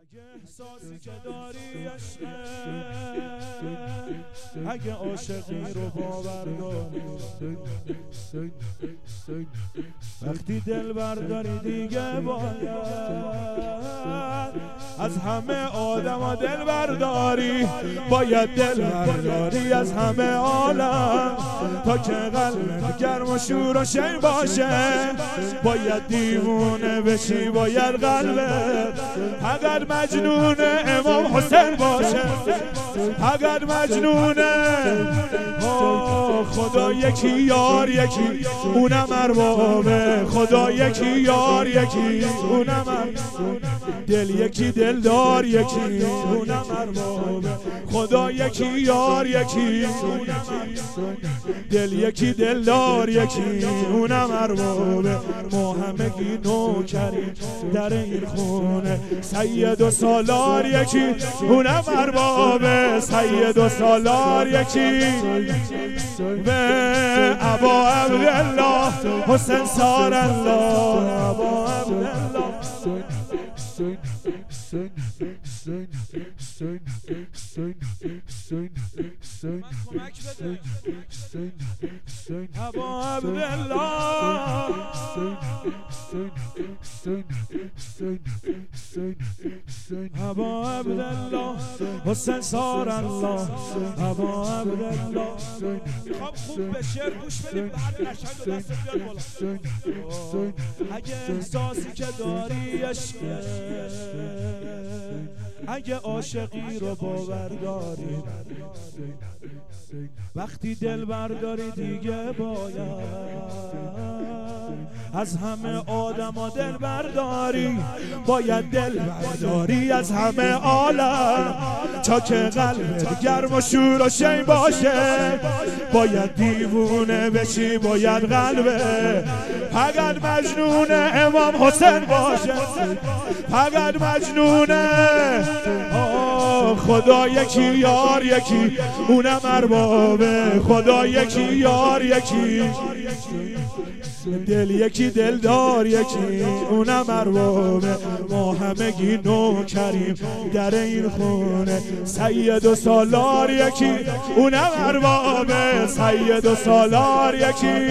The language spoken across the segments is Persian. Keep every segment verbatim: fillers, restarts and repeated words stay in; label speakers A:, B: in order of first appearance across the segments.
A: احساسی که داری عشقه، اگه عاشقی رو باور داری، وقتی دل برداری دیگه باید از همه آدم ها دل برداری، باید دل برداری از همه عالم تا که قلبت گرم و شور و شیر باشه، باید دیوونه بشی، باید قلبت اگر مجنون امام حسین باشه، اگر مجنون خدا یکی یار یکی اونم اربابه، خدا یکی یار یکی اونم دل یکی دلدار یکی اونم اربابه، خدا یکی یار یکی دل یکی دلدار یکی اونم اربابه، ما همگی نوکریم در این خونه، سید و سالار یکی اونم اربابه، سید و سالار یکی به ابا عبدالله حسین سار الله، ابا عبدالله ابا عبدالله ابا عبدالله حسین سار الله، ابا عبدالله. میخوام خوب به شعر گوش بدیم، بعد قشنگ و دست بیاد بالا. اگه احساسی که داری عشقه، اگه عاشقی رو باور داری، وقتی دل برداری دیگه باید از همه آدم ها دل برداری، باید دل برداری از همه عالم تا که قلبت گرم و شور و شین باشه، باید دیوونه بشی، باید قلبه اگر مجنون امام حسین باشه، اگر مجنونه خدا یکی یار یکی اونم اربابه، خدا یکی یار یکی دل یکی دلدار یکی اونم اربابه، ما همگی نوکریم در این خونه، سید و سالار یکی اونم اربابه، سید و سالار یکی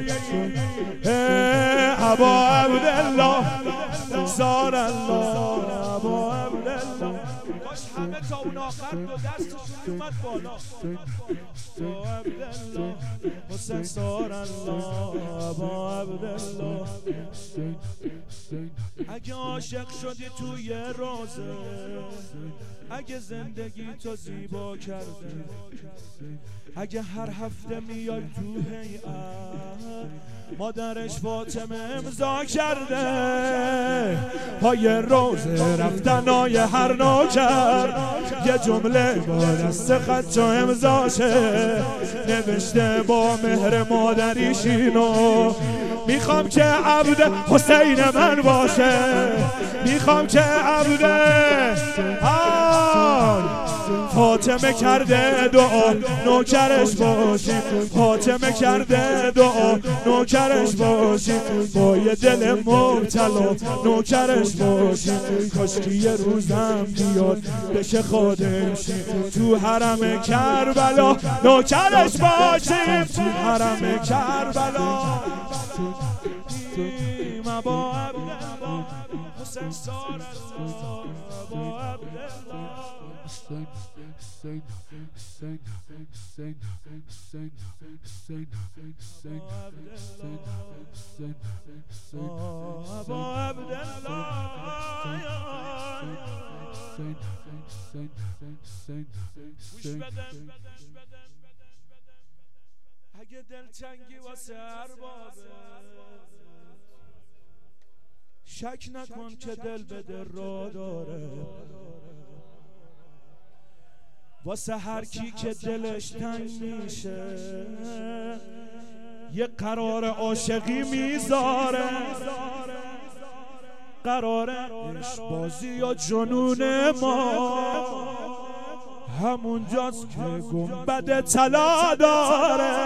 A: ابا عبدالله سار الله، ابا عبدالله. باش همه تا اون آخر دو دستشون اومد بالا، ابا عبدالله حسین سار الله، ابا عبدالله. اگه عاشق شدی توی روزه، اگه زندگی تو زیبا کرده، اگه هر هفته میای تو هیئت مادرش فاطمه امضا کرده، پای روزه رفتنای هر نوکر یه جمله با دست خط و امضاشه، نوشته با مهر مادریشینو، میخوام که عبد حسین من باشه، میخوام که عبد آن فاطمه کرده دعا نوکرش باشیم، فاطمه کرده دعا نوکرش باشیم، با یه دل مبتلا نوکرش باشیم، کاشکی یه روزم بیاد بشه خادمشیم، تو حرم کربلا نوکرش باشیم، تو حرم کربلا ابا عبدالله حسین سار الله، ابا عبدالله ابا عبدالله. گوش بدن، اگه دلتنگی واسه اربابه، شک نکن که دل به دل را داره، واسه هر کی که دلش تنگ میشه یه قرار عاشقی میذاره، قرار عشق بازی یا جنون ما همونجاست که گنبد طلا داره،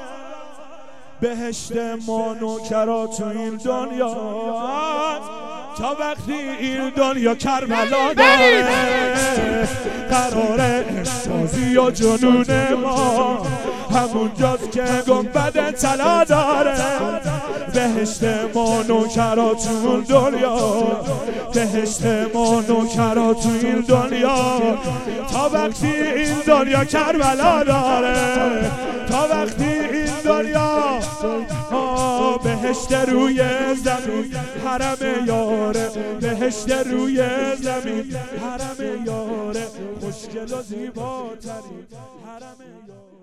A: بهشت ما نوکرا تو این دنیا تا وقتی این دنیا کربلا داره قراره عشق‌سازی و جنون ما همونجاست که گنبد طلا داره بهشت ما نوکراتون دنیا بهشت ما نوکراتون این دنیا تا وقتی این دنیا کربلا داره تا وقتی این دنیا بهشت روی زمین حرم یاره بهشت روی زمین حرم یاره خوشگل و زیباترین حرم یاره